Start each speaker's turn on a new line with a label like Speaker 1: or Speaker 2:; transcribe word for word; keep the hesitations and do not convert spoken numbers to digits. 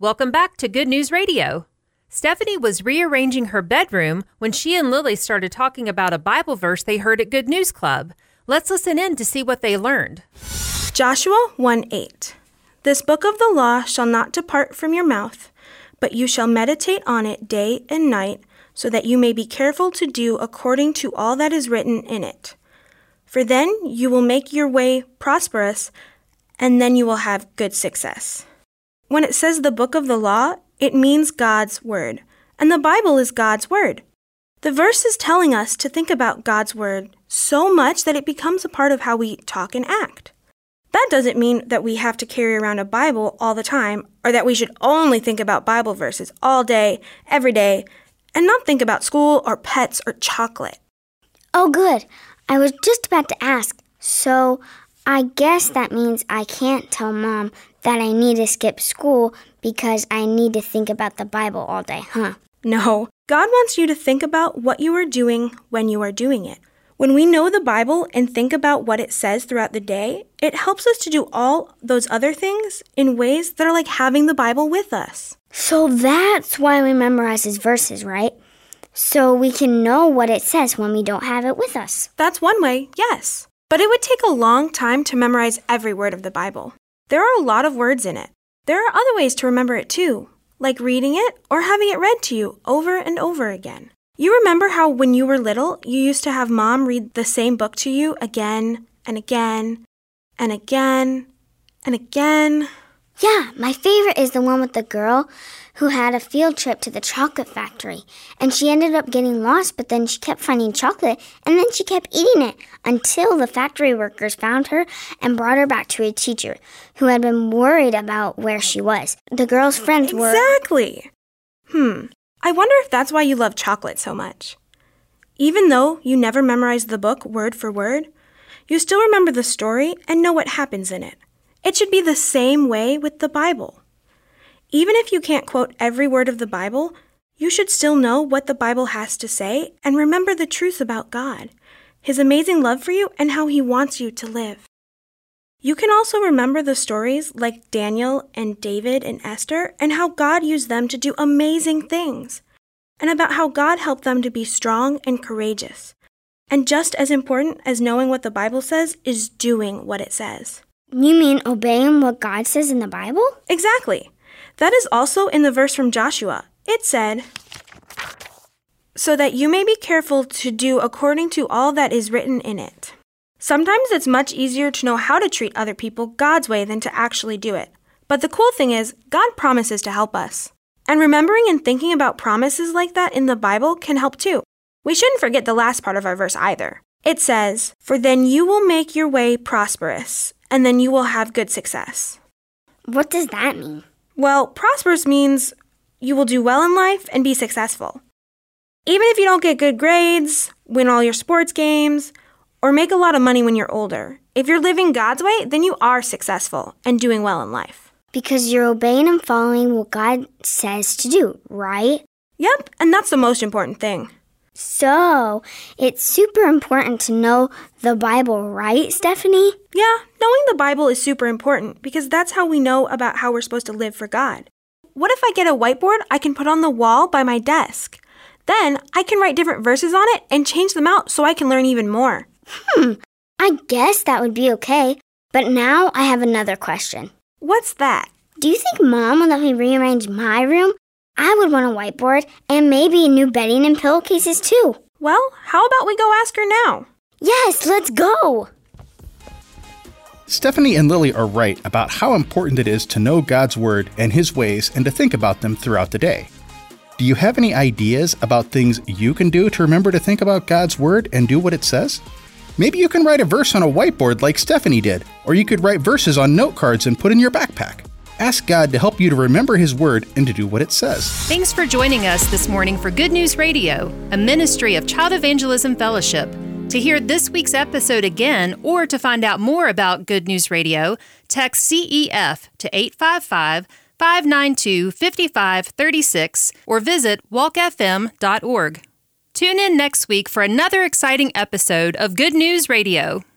Speaker 1: Welcome back to Good News Radio. Stephanie was rearranging her bedroom when she and Lily started talking about a Bible verse they heard at Good News Club. Let's listen in to see what they learned.
Speaker 2: Joshua one eight. This book of the law shall not depart from your mouth, but you shall meditate on it day and night, so that you may be careful to do according to all that is written in it. For then you will make your way prosperous, and then you will have good success. When it says the book of the law, it means God's word, and the Bible is God's word. The verse is telling us to think about God's word so much that it becomes a part of how we talk and act. That doesn't mean that we have to carry around a Bible all the time, or that we should only think about Bible verses all day, every day, and not think about school or pets or chocolate.
Speaker 3: Oh, good. I was just about to ask. So, I guess that means I can't tell Mom that I need to skip school because I need to think about the Bible all day, huh?
Speaker 2: No. God wants you to think about what you are doing when you are doing it. When we know the Bible and think about what it says throughout the day, it helps us to do all those other things in ways that are like having the Bible with us.
Speaker 3: So that's why we memorize his verses, right? So we can know what it says when we don't have it with us.
Speaker 2: That's one way, yes. But it would take a long time to memorize every word of the Bible. There are a lot of words in it. There are other ways to remember it too, like reading it or having it read to you over and over again. You remember how when you were little, you used to have Mom read the same book to you again and again and again and again?
Speaker 3: Yeah, my favorite is the one with the girl who had a field trip to the chocolate factory. And she ended up getting lost, but then she kept finding chocolate, and then she kept eating it until the factory workers found her and brought her back to a teacher who had been worried about where she was. The girl's friends were...
Speaker 2: Exactly! Hmm, I wonder if that's why you love chocolate so much. Even though you never memorized the book word for word, you still remember the story and know what happens in it. It should be the same way with the Bible. Even if you can't quote every word of the Bible, you should still know what the Bible has to say and remember the truth about God, His amazing love for you, and how He wants you to live. You can also remember the stories like Daniel and David and Esther and how God used them to do amazing things, and about how God helped them to be strong and courageous. And just as important as knowing what the Bible says is doing what it says.
Speaker 3: You mean obeying what God says in the Bible?
Speaker 2: Exactly. That is also in the verse from Joshua. It said, so that you may be careful to do according to all that is written in it. Sometimes it's much easier to know how to treat other people God's way than to actually do it. But the cool thing is, God promises to help us. And remembering and thinking about promises like that in the Bible can help too. We shouldn't forget the last part of our verse either. It says, for then you will make your way prosperous, and then you will have good success.
Speaker 3: What does that mean?
Speaker 2: Well, prosperous means you will do well in life and be successful. Even if you don't get good grades, win all your sports games, or make a lot of money when you're older, if you're living God's way, then you are successful and doing well in life.
Speaker 3: Because you're obeying and following what God says to do, right?
Speaker 2: Yep, and that's the most important thing.
Speaker 3: So, it's super important to know the Bible, right, Stephanie?
Speaker 2: Yeah, knowing the Bible is super important because that's how we know about how we're supposed to live for God. What if I get a whiteboard I can put on the wall by my desk? Then I can write different verses on it and change them out so I can learn even more.
Speaker 3: Hmm, I guess that would be okay. But now I have another question.
Speaker 2: What's that?
Speaker 3: Do you think Mom would let me rearrange my room? I would want a whiteboard and maybe new bedding and pillowcases too.
Speaker 2: Well, how about we go ask her now?
Speaker 3: Yes, let's go!
Speaker 4: Stephanie and Lily are right about how important it is to know God's Word and His ways and to think about them throughout the day. Do you have any ideas about things you can do to remember to think about God's Word and do what it says? Maybe you can write a verse on a whiteboard like Stephanie did, or you could write verses on note cards and put in your backpack. Ask God to help you to remember His Word and to do what it says.
Speaker 1: Thanks for joining us this morning for Good News Radio, a ministry of Child Evangelism Fellowship. To hear this week's episode again or to find out more about Good News Radio, text C E F to eight five five, five nine two, five five three six or visit walk f m dot org. Tune in next week for another exciting episode of Good News Radio.